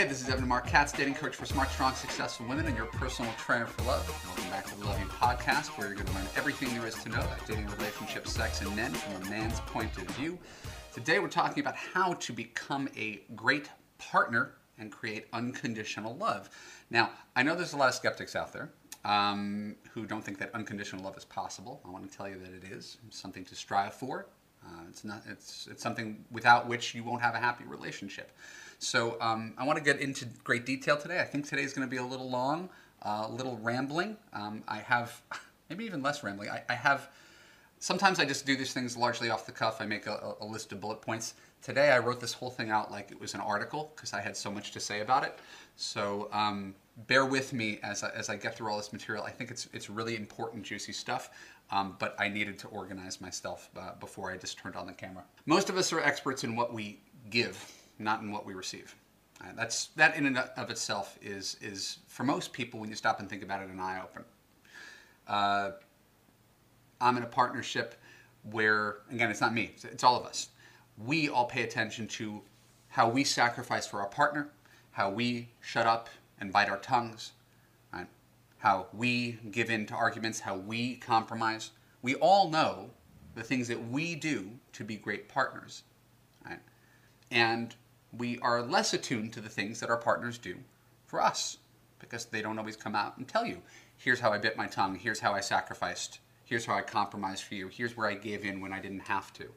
Hey, this is Evan Mark Katz, dating coach for smart, strong, successful women and your personal trainer for love. Welcome back to the Love You Podcast, where you're going to learn everything there is to know about dating, relationships, sex, and men from a man's point of view. Today we're talking about how to become a great partner and create unconditional love. Now, I know there's a lot of skeptics out there who don't think that unconditional love is possible. I want to tell you that it is. It's something to strive for. It's something without which you won't have a happy relationship. So I want to get into great detail today. I think today is going to be a little long, a little rambling. I have, maybe even less rambling. Sometimes I just do these things largely off the cuff. I make a list of bullet points. Today I wrote this whole thing out like it was an article because I had so much to say about it. So bear with me as I get through all this material. I think it's really important, juicy stuff, but I needed to organize myself before I just turned on the camera. Most of us are experts in what we give, not in what we receive. That in and of itself is for most people, when you stop and think about it, an eye-opener. I'm in a partnership where, again, it's not me, it's all of us. We all pay attention to how we sacrifice for our partner, how we shut up and bite our tongues, right? How we give in to arguments, how we compromise. We all know the things that we do to be great partners, right? And we are less attuned to the things that our partners do for us because they don't always come out and tell you, here's how I bit my tongue, here's how I sacrificed, here's how I compromised for you, here's where I gave in when I didn't have to.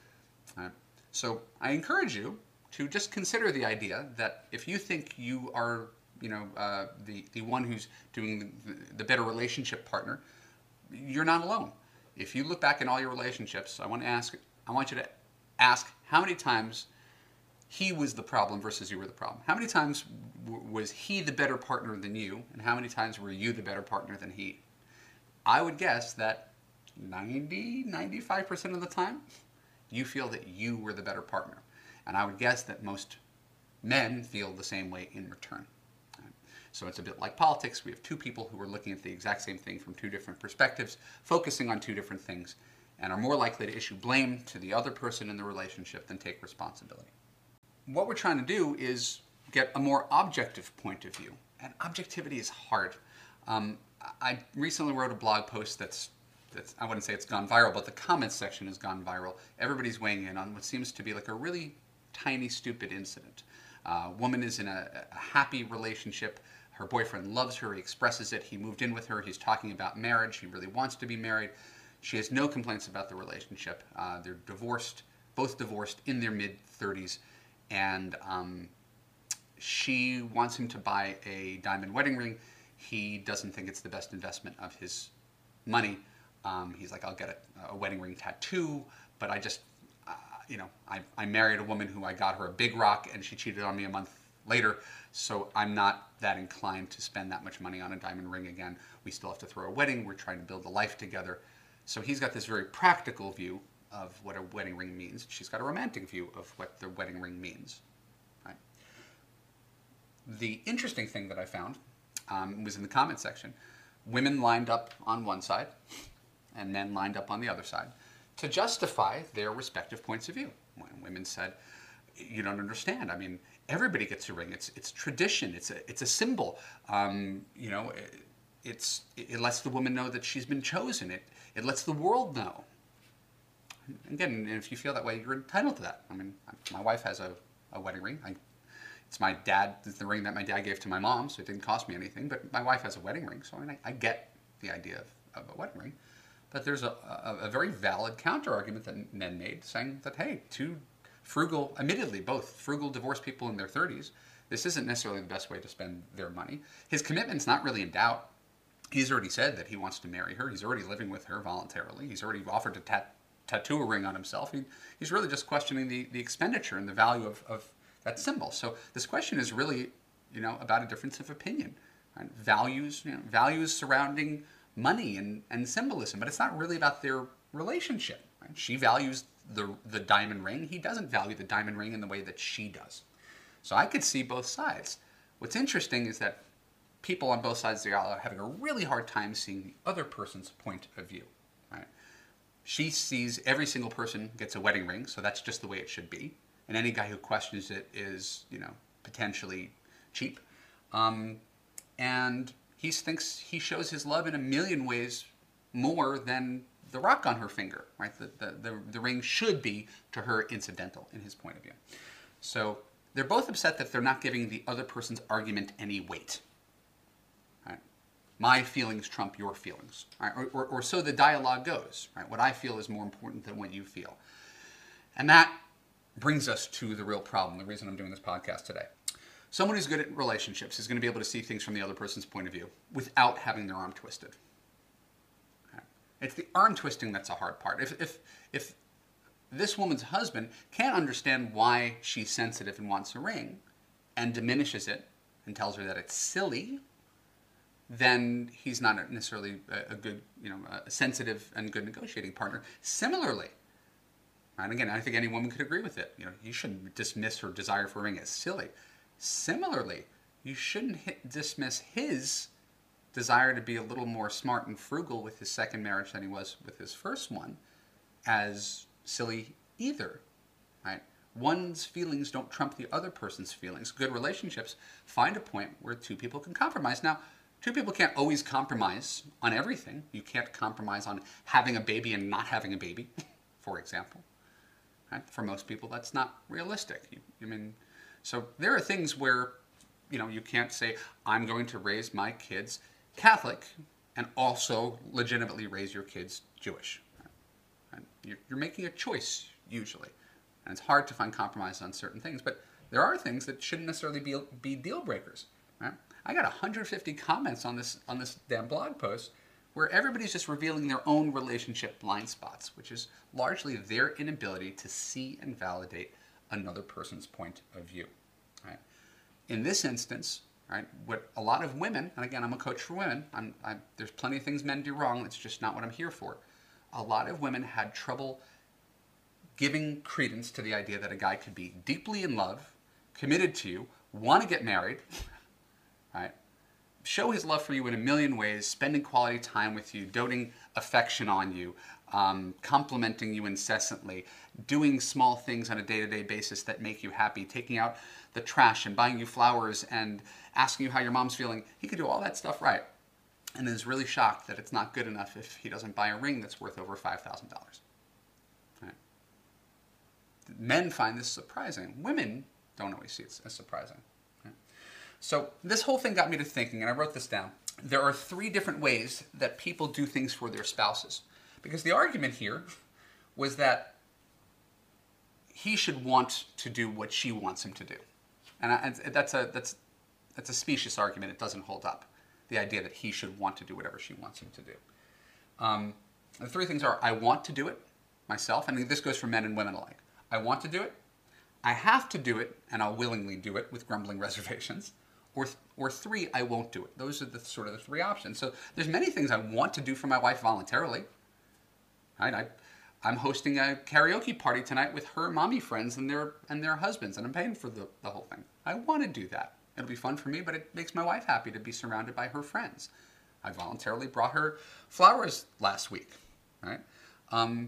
So I encourage you to just consider the idea that if you think you are, the one who's doing the better relationship partner, you're not alone. If you look back in all your relationships, I want you to ask how many times he was the problem versus you were the problem. How many times was he the better partner than you, and how many times were you the better partner than he? I would guess that 95% of the time, you feel that you were the better partner. And I would guess that most men feel the same way in return. So it's a bit like politics. We have two people who are looking at the exact same thing from two different perspectives, focusing on two different things, and are more likely to issue blame to the other person in the relationship than take responsibility. What we're trying to do is get a more objective point of view. And objectivity is hard. I recently wrote a blog post that's I wouldn't say it's gone viral, but the comments section has gone viral. Everybody's weighing in on what seems to be like a really tiny, stupid incident. A woman is in a happy relationship. Her boyfriend loves her. He expresses it. He moved in with her. He's talking about marriage. He really wants to be married. She has no complaints about the relationship. They're divorced, both divorced in their mid-30s. And she wants him to buy a diamond wedding ring. He doesn't think it's the best investment of his money. He's like, I'll get a wedding ring tattoo, but I just, I married a woman who I got her a big rock and she cheated on me a month later, so I'm not that inclined to spend that much money on a diamond ring again. We still have to throw a wedding. We're trying to build a life together. So he's got this very practical view of what a wedding ring means. She's got a romantic view of what the wedding ring means. Right? The interesting thing that I found was in the comment section. Women lined up on one side and men lined up on the other side to justify their respective points of view. When women said, you don't understand. I mean, everybody gets a ring. It's tradition. It's a symbol. It lets the woman know that she's been chosen. It lets the world know. Again, if you feel that way, you're entitled to that. I mean, my wife has a wedding ring. It's the ring that my dad gave to my mom, so it didn't cost me anything. But my wife has a wedding ring, so I get the idea of a wedding ring. But there's a very valid counter-argument that men made, saying that, hey, two frugal, admittedly both frugal divorced people in their 30s, this isn't necessarily the best way to spend their money. His commitment's not really in doubt. He's already said that he wants to marry her. He's already living with her voluntarily. He's already offered to tattoo a ring on himself. He's really just questioning the expenditure and the value of that symbol. So this question is really, about a difference of opinion. Right? Values surrounding money and symbolism, but it's not really about their relationship. Right? She values the diamond ring. He doesn't value the diamond ring in the way that she does. So I could see both sides. What's interesting is that people on both sides of the aisle are having a really hard time seeing the other person's point of view. Right? She sees every single person gets a wedding ring, so that's just the way it should be. And any guy who questions it is, potentially cheap. And he thinks he shows his love in a million ways more than the rock on her finger, right? The ring should be, to her, incidental in his point of view. So they're both upset that they're not giving the other person's argument any weight. Right? My feelings trump your feelings. Right? Or so the dialogue goes. Right? What I feel is more important than what you feel. And that brings us to the real problem, the reason I'm doing this podcast today. Someone who's good at relationships is going to be able to see things from the other person's point of view without having their arm twisted. Okay? It's the arm twisting that's a hard part. If this woman's husband can't understand why she's sensitive and wants a ring and diminishes it and tells her that it's silly, then he's not necessarily a good, a sensitive and good negotiating partner. Similarly, and again, I think any woman could agree with it. You shouldn't dismiss her desire for a ring as silly. Similarly, you shouldn't dismiss his desire to be a little more smart and frugal with his second marriage than he was with his first one as silly either. Right? One's feelings don't trump the other person's feelings. Good relationships find a point where two people can compromise. Now, two people can't always compromise on everything. You can't compromise on having a baby and not having a baby, for example. Right? For most people, that's not realistic. So there are things where, you can't say, I'm going to raise my kids Catholic and also legitimately raise your kids Jewish. Right? You're making a choice, usually. And it's hard to find compromise on certain things, but there are things that shouldn't necessarily be deal breakers. Right? I got 150 comments on this damn blog post where everybody's just revealing their own relationship blind spots, which is largely their inability to see and validate another person's point of view. Right? In this instance, right, what a lot of women, and again, I'm a coach for women, there's plenty of things men do wrong, it's just not what I'm here for. A lot of women had trouble giving credence to the idea that a guy could be deeply in love, committed to you, want to get married, right? Show his love for you in a million ways, spending quality time with you, doting affection on you, complimenting you incessantly, doing small things on a day-to-day basis that make you happy, taking out the trash and buying you flowers and asking you how your mom's feeling. He could do all that stuff right, and is really shocked that it's not good enough if he doesn't buy a ring that's worth over $5,000. Right? Men find this surprising. Women don't always see it as surprising. So this whole thing got me to thinking, and I wrote this down. There are 3 different ways that people do things for their spouses. Because the argument here was that he should want to do what she wants him to do. And that's a specious argument. It doesn't hold up. The idea that he should want to do whatever she wants him to do. The 3 things are, I want to do it myself. And this goes for men and women alike. I want to do it. I have to do it, and I'll willingly do it with grumbling reservations. Or 3, I won't do it. Those are the sort of the 3 options. So there's many things I want to do for my wife voluntarily. Right? I'm hosting a karaoke party tonight with her mommy friends and their husbands, and I'm paying for the whole thing. I want to do that. It'll be fun for me, but it makes my wife happy to be surrounded by her friends. I voluntarily brought her flowers last week. Right? I'm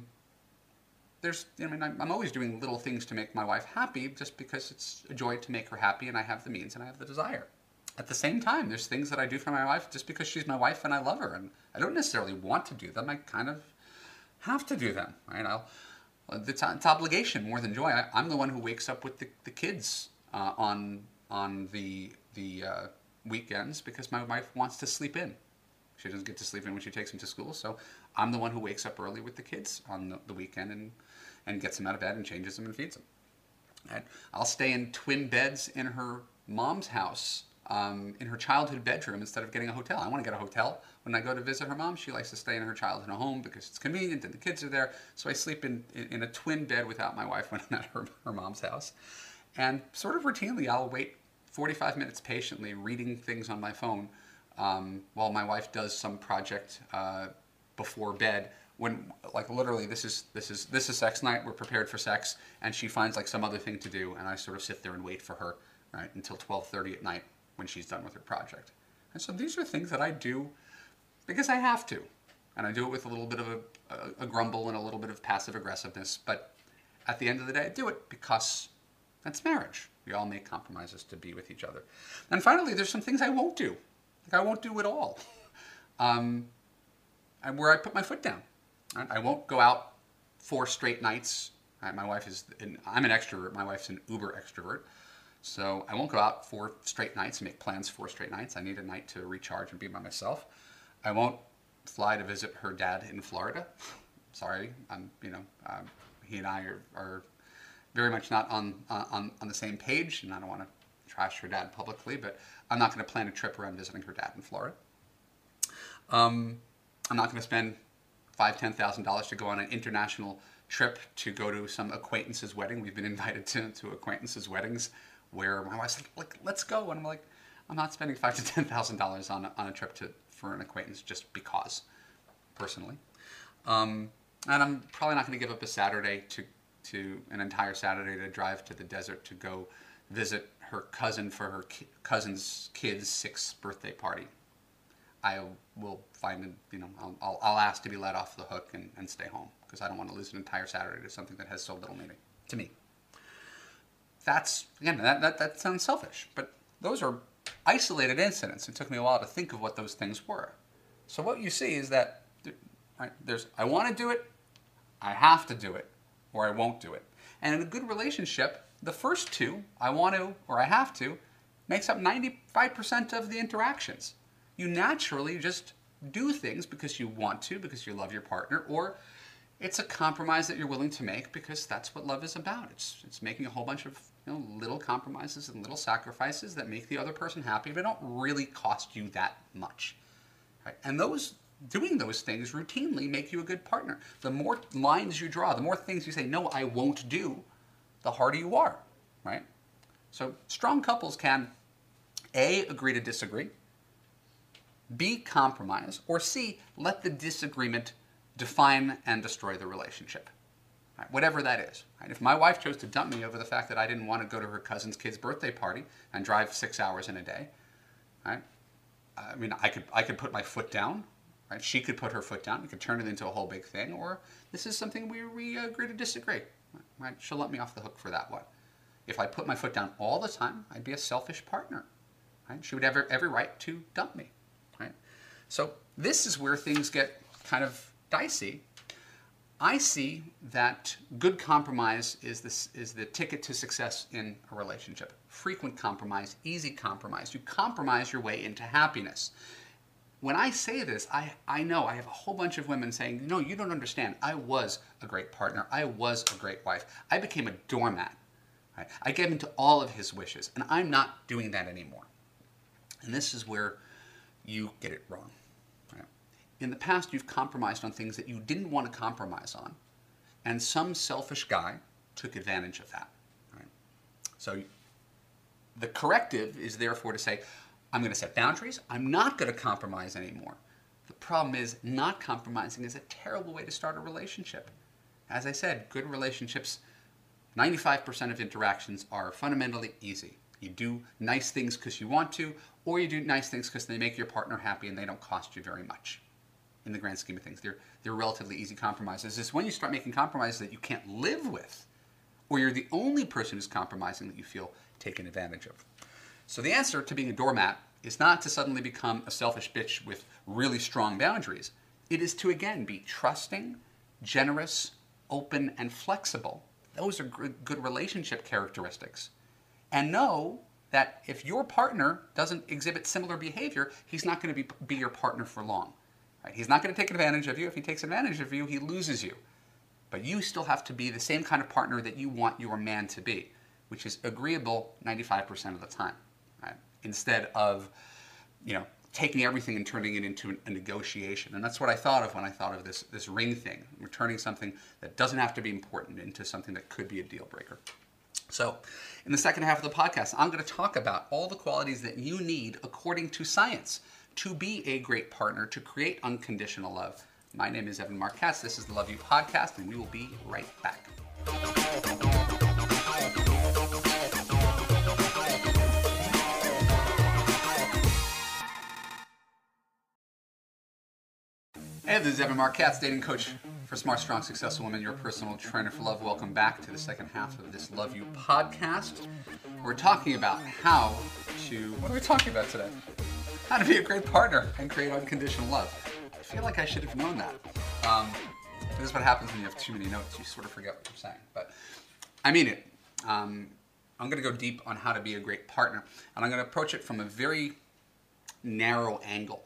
always doing little things to make my wife happy just because it's a joy to make her happy, and I have the means and I have the desire. At the same time, there's things that I do for my wife just because she's my wife and I love her, and I don't necessarily want to do them. I kind of have to do them. Right? It's obligation more than joy. I'm the one who wakes up with the kids on the weekends because my wife wants to sleep in. She doesn't get to sleep in when she takes them to school, so I'm the one who wakes up early with the kids on the weekend and gets them out of bed and changes them and feeds them. And I'll stay in twin beds in her mom's house, in her childhood bedroom, instead of getting a hotel. I want to get a hotel. When I go to visit her mom, she likes to stay in her childhood home because it's convenient and the kids are there. So I sleep in a twin bed without my wife when I'm at her mom's house. And sort of routinely, I'll wait 45 minutes patiently reading things on my phone while my wife does some project before bed. When, like, literally, this is sex night, we're prepared for sex, and she finds like some other thing to do, and I sort of sit there and wait for her, right, until 12:30 at night when she's done with her project. And so these are things that I do because I have to, and I do it with a little bit of a grumble and a little bit of passive aggressiveness, but at the end of the day, I do it because That's marriage. We all make compromises to be with each other. And finally, there's some things I won't do. Like I won't do at all. And where I put my foot down. I won't go out 4 straight nights. I'm an extrovert. My wife's an uber extrovert. So I won't go out 4 straight nights and make plans 4 straight nights. I need a night to recharge and be by myself. I won't fly to visit her dad in Florida. Sorry, he and I are very much not on the same page, and I don't want to trash her dad publicly, but I'm not going to plan a trip around visiting her dad in Florida. I'm not going to spend $5,000-$10,000 to go on an international trip to go to some acquaintance's wedding. We've been invited to acquaintances' weddings where my wife's like, let's go. And I'm like, I'm not spending $5,000 to $10,000 on a trip for an acquaintance just because, personally. And I'm probably not going to give up a Saturday to an entire Saturday to drive to the desert to go visit her cousin for her cousin's kid's 6th birthday party. I will find, I'll ask to be let off the hook and stay home because I don't want to lose an entire Saturday to something that has so little meaning to me. That's, again, that sounds selfish, but those are isolated incidents. It took me a while to think of what those things were. So what you see is that there's I want to do it, I have to do it, or I won't do it. And in a good relationship, the first 2, I want to or I have to, makes up 95% of the interactions. You naturally just do things because you want to, because you love your partner, or it's a compromise that you're willing to make because that's what love is about. It's making a whole bunch of little compromises and little sacrifices that make the other person happy, but don't really cost you that much. Right? And doing those things routinely make you a good partner. The more lines you draw, the more things you say, no, I won't do, the harder you are. Right? So strong couples can A, agree to disagree, B, compromise, or C, let the disagreement define and destroy the relationship. Right? Whatever that is. Right? If my wife chose to dump me over the fact that I didn't want to go to her cousin's kid's birthday party and drive 6 hours in a day, right? I mean, I could put my foot down. Right? She could put her foot down. We could turn it into a whole big thing, or this is something we agree to disagree. Right? She'll let me off the hook for that one. If I put my foot down all the time, I'd be a selfish partner. Right? She would have every right to dump me. Right? So this is where things get kind of dicey. I see that good compromise is the ticket to success in a relationship. Frequent compromise, easy compromise. You compromise your way into happiness. When I say this, I know I have a whole bunch of women saying, no, you don't understand. I was a great partner. I was a great wife. I became a doormat. Right? I gave into all of his wishes, and I'm not doing that anymore. And this is where you get it wrong. In the past, you've compromised on things that you didn't want to compromise on, and some selfish guy took advantage of that. Right? So the corrective is therefore to say, I'm going to set boundaries. I'm not going to compromise anymore. The problem is not compromising is a terrible way to start a relationship. As I said, good relationships, 95% of interactions are fundamentally easy. You do nice things because you want to, or you do nice things because they make your partner happy and they don't cost you very much. In the grand scheme of things, they're relatively easy compromises. It's when you start making compromises that you can't live with, or you're the only person who's compromising that you feel taken advantage of. So the answer to being a doormat is not to suddenly become a selfish bitch with really strong boundaries. It is to, again, be trusting, generous, open, and flexible. Those are good relationship characteristics. And know that if your partner doesn't exhibit similar behavior, he's not going to be your partner for long. Right? He's not going to take advantage of you. If he takes advantage of you, he loses you. But you still have to be the same kind of partner that you want your man to be, which is agreeable 95% of the time. Right? Instead of, taking everything and turning it into a negotiation. And that's what I thought of when I thought of this ring thing. We're turning something that doesn't have to be important into something that could be a deal breaker. So in the second half of the podcast, I'm going to talk about all the qualities that you need according to science to be a great partner, to create unconditional love. My name is Evan Marc Katz. This is the Love U Podcast, and we will be right back. Hey, this is Evan Marc Katz, dating coach for For smart, strong, successful women, your personal trainer for love. Welcome back to the second half of this Love You podcast. We're talking about what are we talking about today? How to be a great partner and create unconditional love. I feel like I should have known that. This is what happens when you have too many notes. You sort of forget what you're saying. But I mean it. I'm going to go deep on how to be a great partner. And I'm going to approach it from a very narrow angle.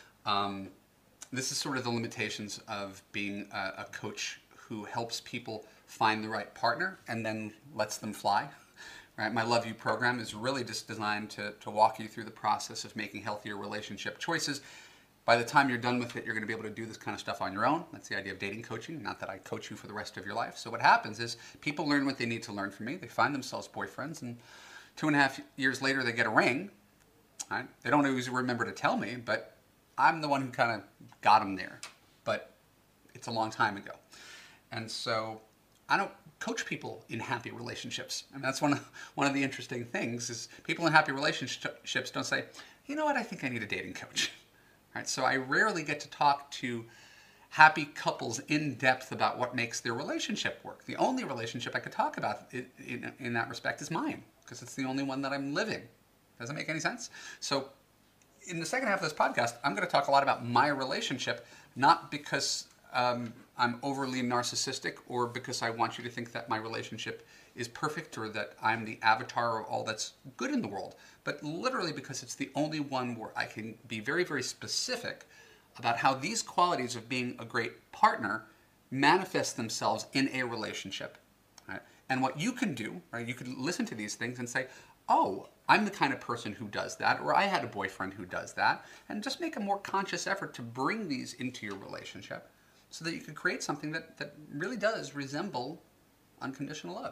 This is sort of the limitations of being a coach who helps people find the right partner and then lets them fly. Right? My Love You program is really just designed to walk you through the process of making healthier relationship choices. By the time you're done with it, you're going to be able to do this kind of stuff on your own. That's the idea of dating coaching, not that I coach you for the rest of your life. So what happens is people learn what they need to learn from me. They find themselves boyfriends, and 2.5 years later, they get a ring. Right? They don't always remember to tell me, but I'm the one who kind of got them there. But it's a long time ago. And so I don't coach people in happy relationships. And that's one of the interesting things is people in happy relationships don't say, you know what, I think I need a dating coach. Right? So I rarely get to talk to happy couples in depth about what makes their relationship work. The only relationship I could talk about in that respect is mine, because it's the only one that I'm living. Does that make any sense? So in the second half of this podcast, I'm going to talk a lot about my relationship, not because I'm overly narcissistic or because I want you to think that my relationship is perfect or that I'm the avatar of all that's good in the world, but literally because it's the only one where I can be very, very specific about how these qualities of being a great partner manifest themselves in a relationship. Right? And what you can do, right, you can listen to these things and say, oh, I'm the kind of person who does that, or I had a boyfriend who does that, and just make a more conscious effort to bring these into your relationship so that you can create something that really does resemble unconditional love.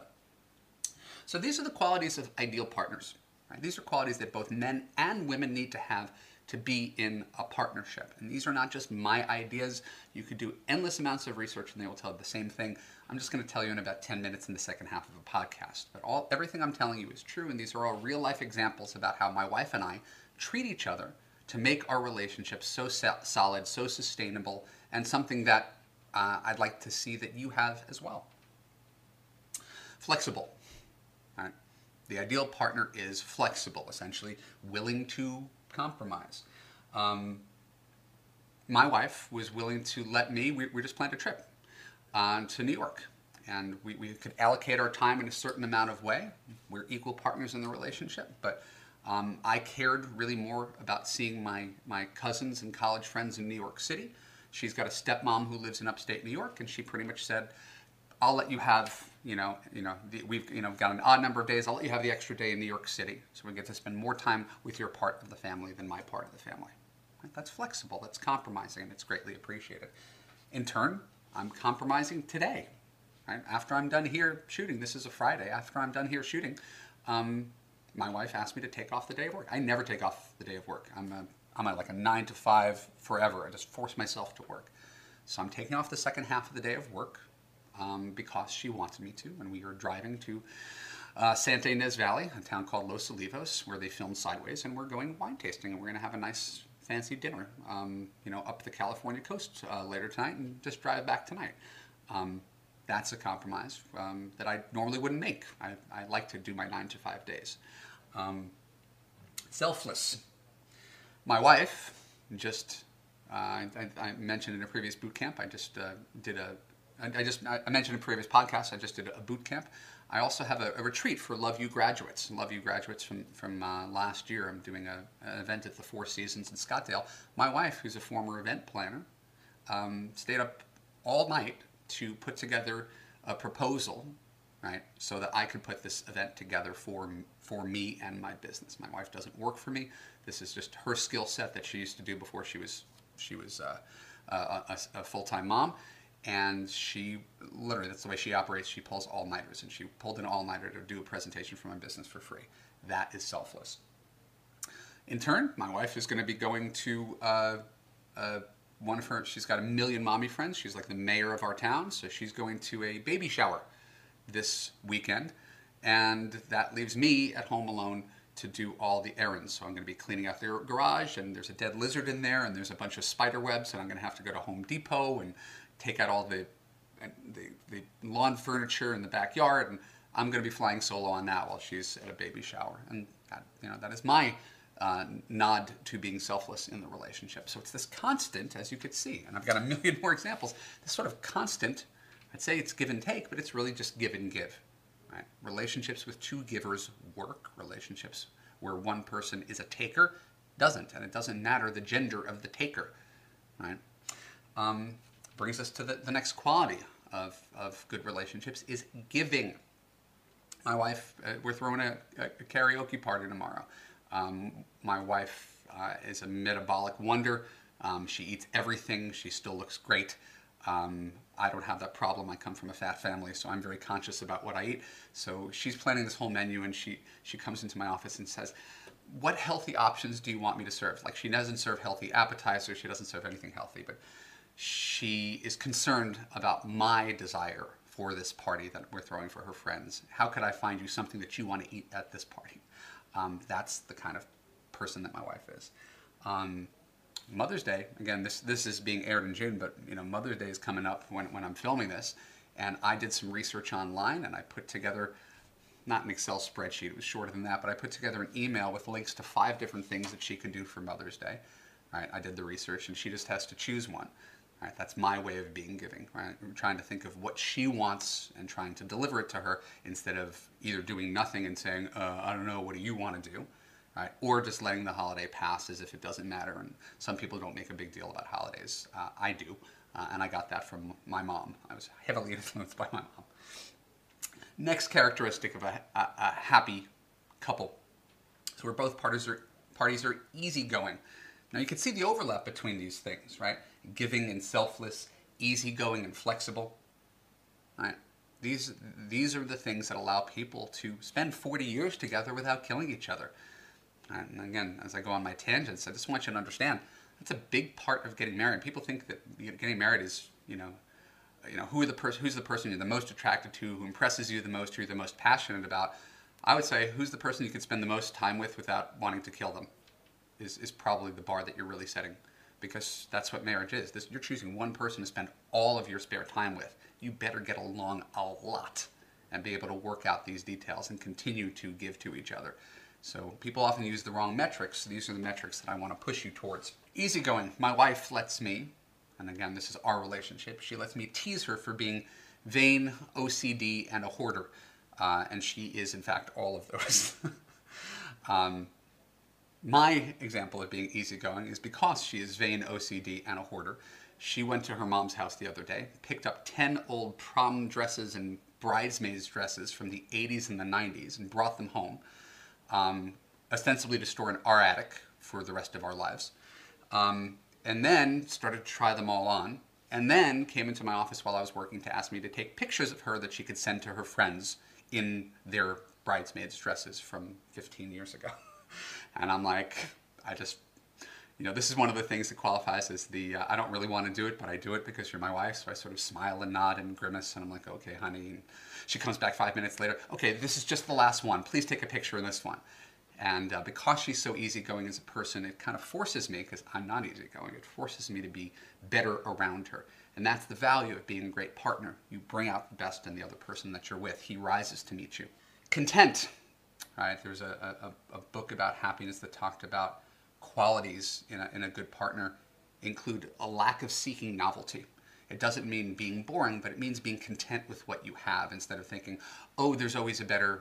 So these are the qualities of ideal partners. Right? These are qualities that both men and women need to have to be in a partnership. And these are not just my ideas. You could do endless amounts of research and they will tell you the same thing. I'm just going to tell you in about 10 minutes in the second half of a podcast. But everything I'm telling you is true, and these are all real life examples about how my wife and I treat each other to make our relationship so solid, so sustainable, and something that I'd like to see that you have as well. Flexible. Right? The ideal partner is flexible, essentially willing to compromise. My wife was willing to let me, we just planned a trip to New York, and we could allocate our time in a certain amount of way. We're equal partners in the relationship, but I cared really more about seeing my cousins and college friends in New York City. She's got a stepmom who lives in upstate New York, and she pretty much said, I'll let you have, we've got an odd number of days. I'll let you have the extra day in New York City, so we get to spend more time with your part of the family than my part of the family. Right? That's flexible. That's compromising, and it's greatly appreciated. In turn, I'm compromising today. Right? After I'm done here shooting, this is a Friday. After I'm done here shooting, my wife asked me to take off the day of work. I never take off the day of work. I'm at like a 9 to 5 forever. I just force myself to work. So I'm taking off the second half of the day of work. Because she wanted me to, and we are driving to Santa Ynez Valley, a town called Los Olivos, where they filmed Sideways, and we're going wine tasting, and we're going to have a nice fancy dinner, up the California coast later tonight, and just drive back tonight. That's a compromise that I normally wouldn't make. I like to do my 9 to 5 days. Selfless. My wife just, I mentioned in a previous boot camp, I mentioned in a previous podcast, I just did a boot camp. I also have a retreat for Love You graduates. Love You graduates from last year. I'm doing an event at the Four Seasons in Scottsdale. My wife, who's a former event planner, stayed up all night to put together a proposal, right, so that I could put this event together for me and my business. My wife doesn't work for me. This is just her skill set that she used to do before she was a full-time mom. And she, literally, that's the way she operates. She pulls all-nighters, and she pulled an all-nighter to do a presentation for my business for free. That is selfless. In turn, my wife is going to be going to she's got 1 million mommy friends. She's like the mayor of our town, so she's going to a baby shower this weekend, and that leaves me at home alone to do all the errands. So I'm going to be cleaning out their garage, and there's a dead lizard in there, and there's a bunch of spider webs, and I'm going to have to go to Home Depot and take out all the the lawn furniture in the backyard, and I'm going to be flying solo on that while she's at a baby shower. And that, that is my nod to being selfless in the relationship. So it's this constant, as you could see, and I've got a million more examples, this sort of constant, I'd say it's give and take, but it's really just give and give. Right? Relationships with two givers work. Relationships where one person is a taker doesn't, and it doesn't matter the gender of the taker. Right? Brings us to the next quality of good relationships is giving. My wife, we're throwing a karaoke party tomorrow. My wife is a metabolic wonder. She eats everything. She still looks great. I don't have that problem. I come from a fat family, so I'm very conscious about what I eat. So she's planning this whole menu, and she comes into my office and says, what healthy options do you want me to serve? Like, she doesn't serve healthy appetizers. She doesn't serve anything healthy, but she is concerned about my desire for this party that we're throwing for her friends. How could I find you something that you want to eat at this party? That's the kind of person that my wife is. Mother's Day, again, this is being aired in June, but Mother's Day is coming up when I'm filming this, and I did some research online, and I put together, not an Excel spreadsheet, it was shorter than that, but I put together an email with links to 5 different things that she can do for Mother's Day. Right? I did the research, and she just has to choose one. Right? That's my way of being giving. Right? I'm trying to think of what she wants and trying to deliver it to her instead of either doing nothing and saying, I don't know, what do you want to do? Right? Or just letting the holiday pass as if it doesn't matter. And some people don't make a big deal about holidays. I do. And I got that from my mom. I was heavily influenced by my mom. Next characteristic of a happy couple. So where both parties are easygoing. Now you can see the overlap between these things, right? Giving and selfless, easygoing and flexible. Right? These are the things that allow people to spend 40 years together without killing each other. And again, as I go on my tangents, I just want you to understand that's a big part of getting married. People think that getting married is, who's the person you're the most attracted to, who impresses you the most, who you're the most passionate about. I would say who's the person you could spend the most time with without wanting to kill them is probably the bar that you're really setting, because that's what marriage is. You're choosing one person to spend all of your spare time with. You better get along a lot and be able to work out these details and continue to give to each other. So people often use the wrong metrics. These are the metrics that I want to push you towards. Easygoing. My wife lets me, and again, this is our relationship, she lets me tease her for being vain, OCD, and a hoarder. And she is, in fact, all of those. My example of being easygoing is because she is vain, OCD, and a hoarder. She went to her mom's house the other day, picked up 10 old prom dresses and bridesmaids dresses from the 80s and the 90s and brought them home, ostensibly to store in our attic for the rest of our lives, and then started to try them all on, and then came into my office while I was working to ask me to take pictures of her that she could send to her friends in their bridesmaids dresses from 15 years ago. And I'm like, this is one of the things that qualifies as I don't really want to do it, but I do it because you're my wife. So I sort of smile and nod and grimace, and I'm like, okay, honey. And she comes back 5 minutes later. Okay, this is just the last one. Please take a picture in this one. And because she's so easygoing as a person, it kind of forces me, because I'm not easygoing, it forces me to be better around her. And that's the value of being a great partner. You bring out the best in the other person that you're with. He rises to meet you. Content. Right? There's a book about happiness that talked about qualities in a good partner include a lack of seeking novelty. It doesn't mean being boring, but it means being content with what you have instead of thinking, oh, there's always a better,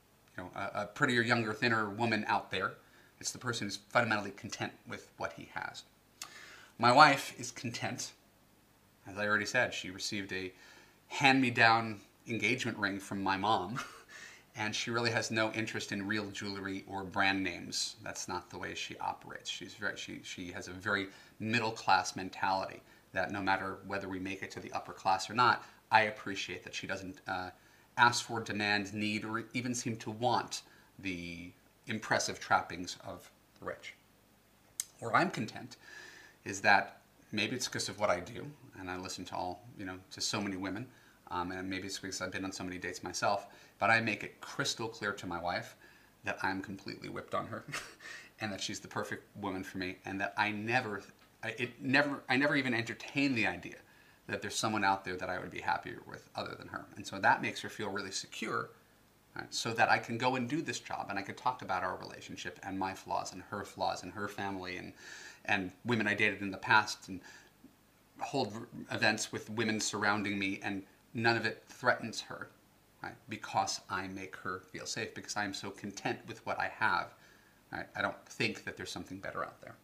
a prettier, younger, thinner woman out there. It's the person who's fundamentally content with what he has. My wife is content. As I already said, she received a hand-me-down engagement ring from my mom. And she really has no interest in real jewelry or brand names. That's not the way she operates. She has a very middle-class mentality that no matter whether we make it to the upper class or not, I appreciate that she doesn't ask for, demand, need, or even seem to want the impressive trappings of the rich. Where I'm content is that maybe it's because of what I do, and I listen to to so many women, and maybe it's because I've been on so many dates myself, but I make it crystal clear to my wife that I'm completely whipped on her and that she's the perfect woman for me, and that I never even entertain the idea that there's someone out there that I would be happier with other than her. And so that makes her feel really secure, right? So that I can go and do this job and I could talk about our relationship and my flaws and her family and women I dated in the past and hold events with women surrounding me, and none of it threatens her, right? Because I make her feel safe, because I'm so content with what I have. Right? I don't think that there's something better out there.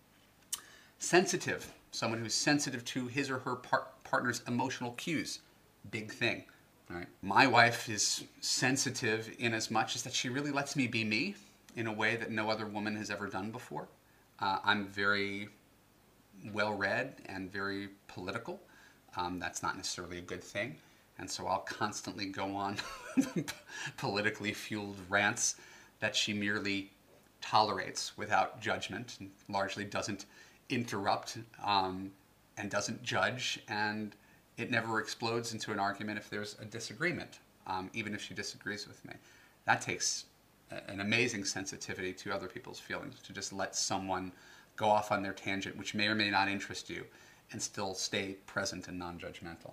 Sensitive, someone who's sensitive to his or her partner's emotional cues, big thing. Right? My wife is sensitive in as much as that she really lets me be me in a way that no other woman has ever done before. I'm very well-read and very political. That's not necessarily a good thing. And so I'll constantly go on politically fueled rants that she merely tolerates without judgment and largely doesn't interrupt and doesn't judge, and it never explodes into an argument if there's a disagreement, even if she disagrees with me. That takes an amazing sensitivity to other people's feelings, to just let someone go off on their tangent, which may or may not interest you, and still stay present and non-judgmental.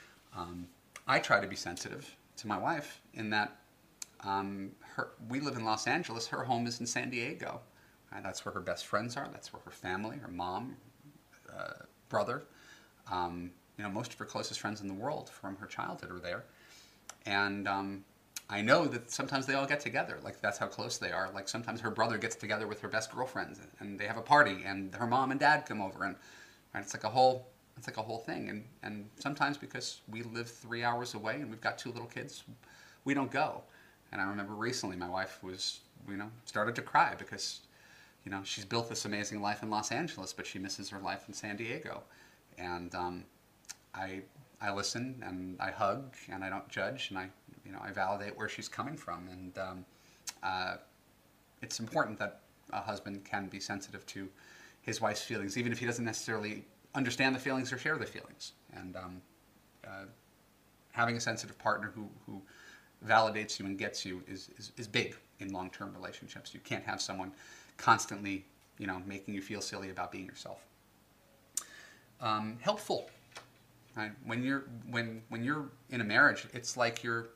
I try to be sensitive to my wife in that we live in Los Angeles, her home is in San Diego. That's where her best friends are, that's where her family, her mom, brother, most of her closest friends in the world from her childhood are there. And I know that sometimes they all get together, like that's how close they are. Like sometimes her brother gets together with her best girlfriends and they have a party and her mom and dad come over, and it's like a whole thing. And sometimes because we live 3 hours away and we've got 2 little kids, we don't go. And I remember recently my wife was, started to cry because, she's built this amazing life in Los Angeles, but she misses her life in San Diego. And I listen and I hug and I don't judge, and I validate where she's coming from. And it's important that a husband can be sensitive to his wife's feelings, even if he doesn't necessarily understand the feelings or share the feelings. And having a sensitive partner who validates you and gets you is big in long-term relationships. You can't have someone constantly, making you feel silly about being yourself. Helpful. Right? When you're in a marriage, it's like you're.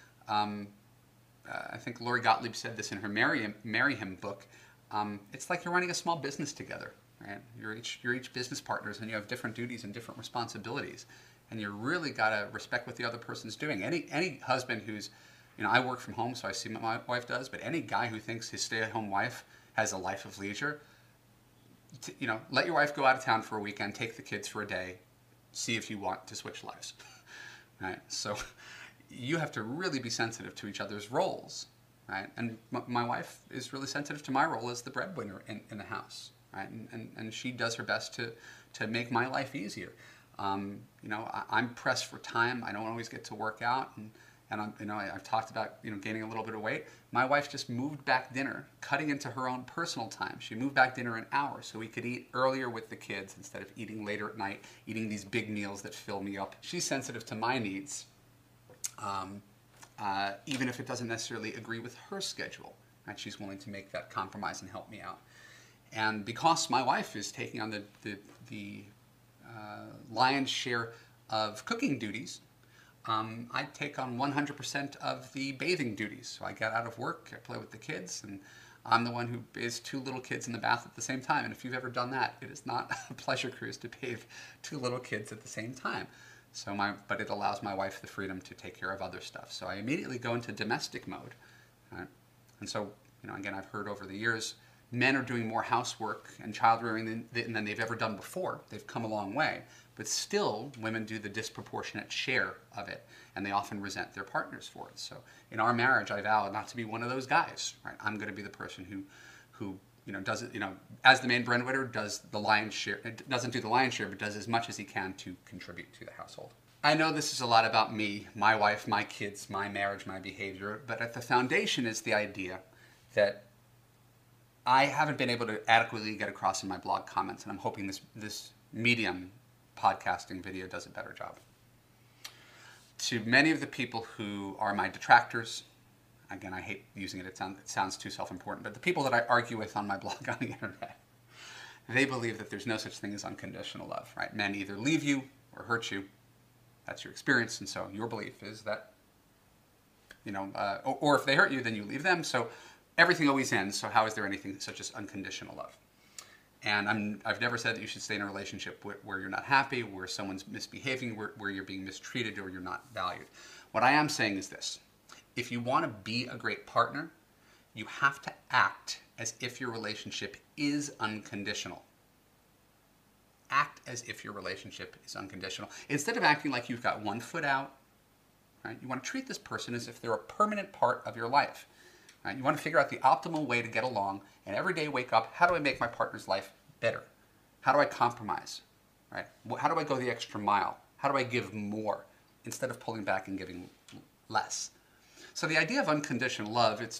I think Lori Gottlieb said this in her Marry Him book. It's like you're running a small business together. Right? You're each business partners, and you have different duties and different responsibilities, and you really gotta respect what the other person's doing. Any husband who's, I work from home, so I see what my wife does. But any guy who thinks his stay-at-home wife has a life of leisure, let your wife go out of town for a weekend, take the kids for a day, see if you want to switch lives. Right? So you have to really be sensitive to each other's roles. Right? And my wife is really sensitive to my role as the breadwinner in the house. Right? And she does her best to make my life easier. I'm pressed for time. I don't always get to work out, and I've talked about gaining a little bit of weight. My wife just moved back dinner, cutting into her own personal time. She moved back dinner an hour so we could eat earlier with the kids instead of eating later at night, eating these big meals that fill me up. She's sensitive to my needs, even if it doesn't necessarily agree with her schedule. Right? She's willing to make that compromise and help me out. And because my wife is taking on the lion's share of cooking duties, I take on 100% of the bathing duties. So I get out of work, I play with the kids, and I'm the one who bathes 2 little kids in the bath at the same time. And if you've ever done that, it is not a pleasure cruise to bathe 2 little kids at the same time. But it allows my wife the freedom to take care of other stuff. So I immediately go into domestic mode. Right? And so, again, I've heard over the years, men are doing more housework and child rearing than they've ever done before. They've come a long way. But still, women do the disproportionate share of it, and they often resent their partners for it. So in our marriage, I vowed not to be one of those guys. Right? I'm going to be the person who does it, as the main breadwinner, does the lion's share. Doesn't do the lion's share, but does as much as he can to contribute to the household. I know this is a lot about me, my wife, my kids, my marriage, my behavior, but at the foundation is the idea that I haven't been able to adequately get across in my blog comments, and I'm hoping this medium podcasting video does a better job. To many of the people who are my detractors, again, I hate using it, it sounds too self-important, but the people that I argue with on my blog on the internet, they believe that there's no such thing as unconditional love, right? Men either leave you or hurt you. That's your experience, and so your belief is that, or if they hurt you, then you leave them. So everything always ends. So how is there anything such as unconditional love? And I've never said that you should stay in a relationship where you're not happy, where someone's misbehaving, where you're being mistreated, or you're not valued. What I am saying is this. If you want to be a great partner, you have to act as if your relationship is unconditional. Act as if your relationship is unconditional. Instead of acting like you've got one foot out, right? You want to treat this person as if they're a permanent part of your life. Right? You want to figure out the optimal way to get along, and every day wake up, how do I make my partner's life better? How do I compromise? Right? How do I go the extra mile? How do I give more instead of pulling back and giving less? So the idea of unconditional love, it's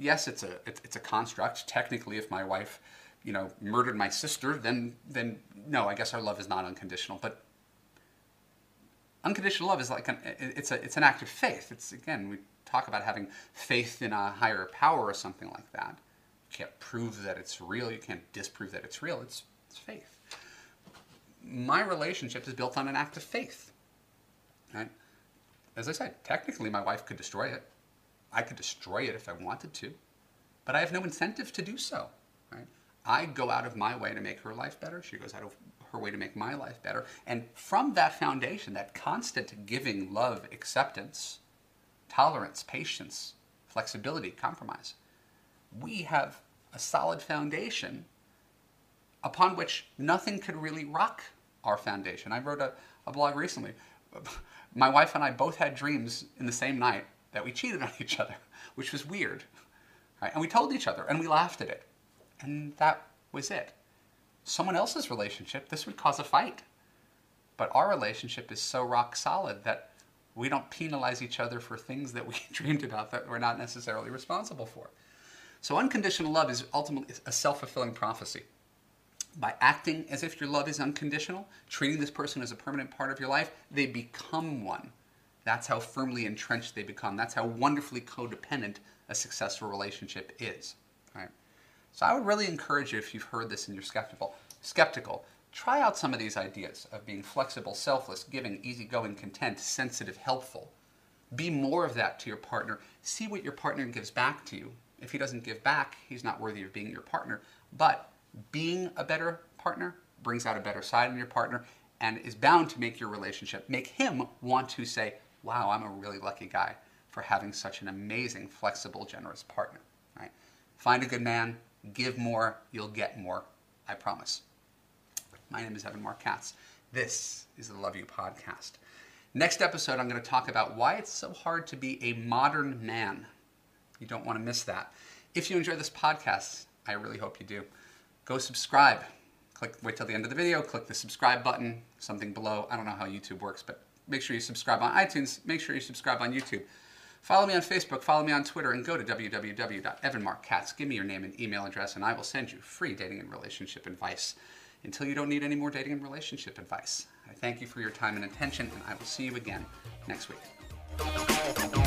a construct. Technically, if my wife, murdered my sister, then no, I guess our love is not unconditional. But unconditional love is like it's an act of faith. It's, again, we talk about having faith in a higher power or something like that. You can't prove that it's real. You can't disprove that it's real. It's faith. My relationship is built on an act of faith. Right? As I said, technically my wife could destroy it. I could destroy it if I wanted to, but I have no incentive to do so. Right? I go out of my way to make her life better. She goes out of her way to make my life better. And from that foundation, that constant giving, love, acceptance, tolerance, patience, flexibility, compromise, we have a solid foundation upon which nothing could really rock our foundation. I wrote a blog recently. My wife and I both had dreams in the same night that we cheated on each other, which was weird. Right? And we told each other, and we laughed at it. And that was it. Someone else's relationship, this would cause a fight. But our relationship is so rock solid that we don't penalize each other for things that we dreamed about that we're not necessarily responsible for. So unconditional love is ultimately a self-fulfilling prophecy. By acting as if your love is unconditional, treating this person as a permanent part of your life, they become one. That's how firmly entrenched they become. That's how wonderfully codependent a successful relationship is. Right? So I would really encourage you, if you've heard this and you're skeptical, try out some of these ideas of being flexible, selfless, giving, easygoing, content, sensitive, helpful. Be more of that to your partner. See what your partner gives back to you. If he doesn't give back, he's not worthy of being your partner. But being a better partner brings out a better side in your partner and is bound to make your relationship, make him want to say, wow, I'm a really lucky guy for having such an amazing, flexible, generous partner. Right? Find a good man, give more, you'll get more, I promise. My name is Evan Marc Katz. This is the Love U Podcast. Next episode, I'm going to talk about why it's so hard to be a modern man. You don't want to miss that. If you enjoy this podcast, I really hope you do. Go subscribe. Wait till the end of the video, click the subscribe button, something below. I don't know how YouTube works, but make sure you subscribe on iTunes. Make sure you subscribe on YouTube. Follow me on Facebook, follow me on Twitter, and go to www.evanmarckatz. Give me your name and email address, and I will send you free dating and relationship advice until you don't need any more dating and relationship advice. I thank you for your time and attention, and I will see you again next week.